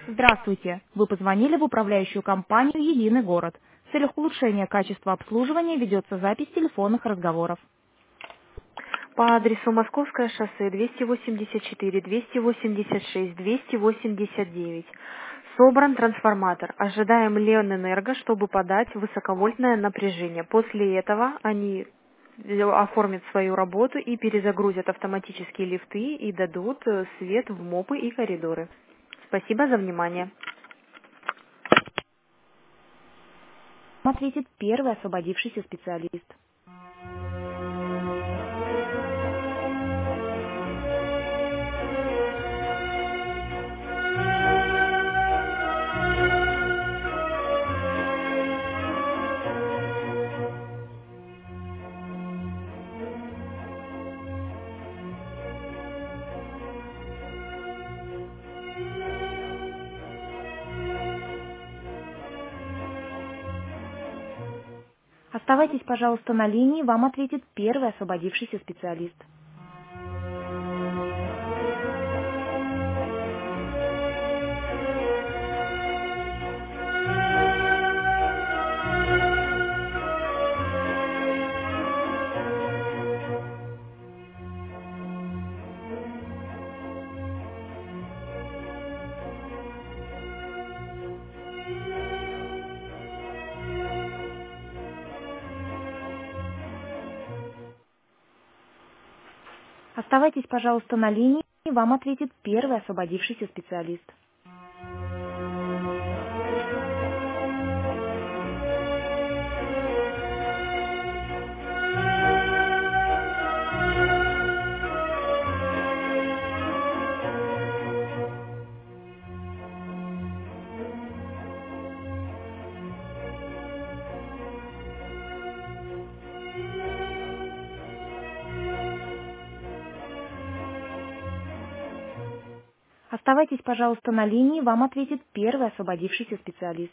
Здравствуйте! Вы позвонили в управляющую компанию «Единый город». В целях улучшения качества обслуживания ведется запись телефонных разговоров. По адресу Московское шоссе 284, 286, 289. Собран трансформатор. Ожидаем Ленэнерго, чтобы подать высоковольтное напряжение. После этого они оформят свою работу и перезагрузят автоматические лифты и дадут свет в МОПы и коридоры. Спасибо за внимание. Вам ответит первый освободившийся специалист. Оставайтесь, пожалуйста, на линии, вам ответит первый освободившийся специалист. Оставайтесь, пожалуйста, на линии, вам ответит первый освободившийся специалист. Оставайтесь, пожалуйста, на линии, вам ответит первый освободившийся специалист.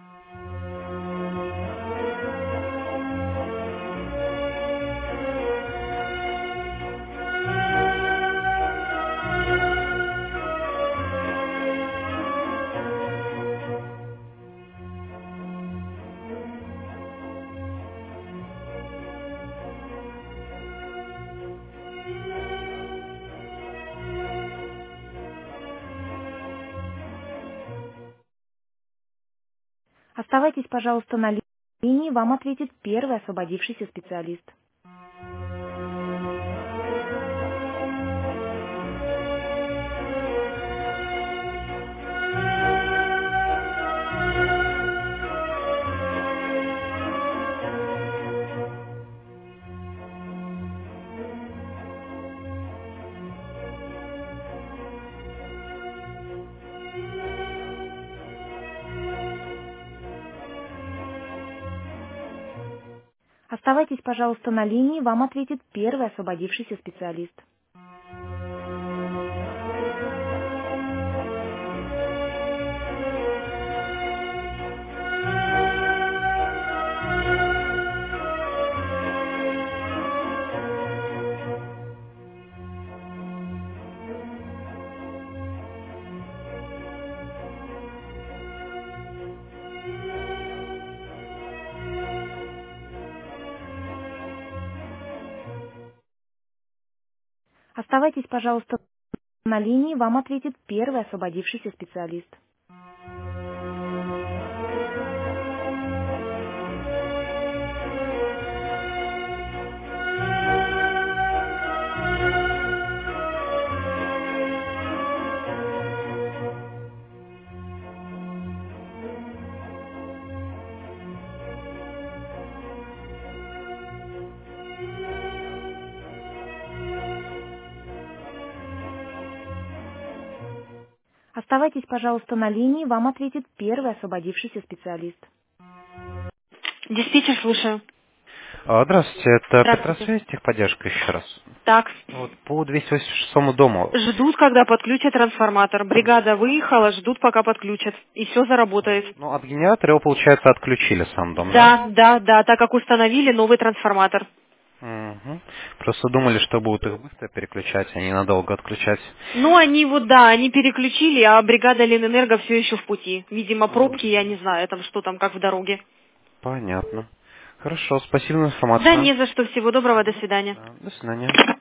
Оставайтесь, пожалуйста, на линии, вам ответит первый освободившийся специалист. Оставайтесь, пожалуйста, на линии, вам ответит первый освободившийся специалист. Оставайтесь, пожалуйста, на линии, вам ответит первый освободившийся специалист. Оставайтесь, пожалуйста, на линии, вам ответит первый освободившийся специалист. Диспетчер, слушаю. Здравствуйте, это Здравствуйте. Петросвязь, техподдержка еще раз. Так, Вот по 286 дому. ждут, когда подключат трансформатор. Бригада выехала, ждут, пока подключат. И все заработает. Ну, от генератора его, получается, отключили сам дом, да? Да, так как установили новый трансформатор. Мгм. Просто думали, что будут их быстро переключать, а не надолго отключать. Ну, они вот, да, они переключили, а бригада Ленэнерго все еще в пути. Видимо, пробки, я не знаю, там что там, как в дороге. Понятно. Хорошо, спасибо за Да, информацию. не за что. Всего доброго, до свидания. Да, до свидания.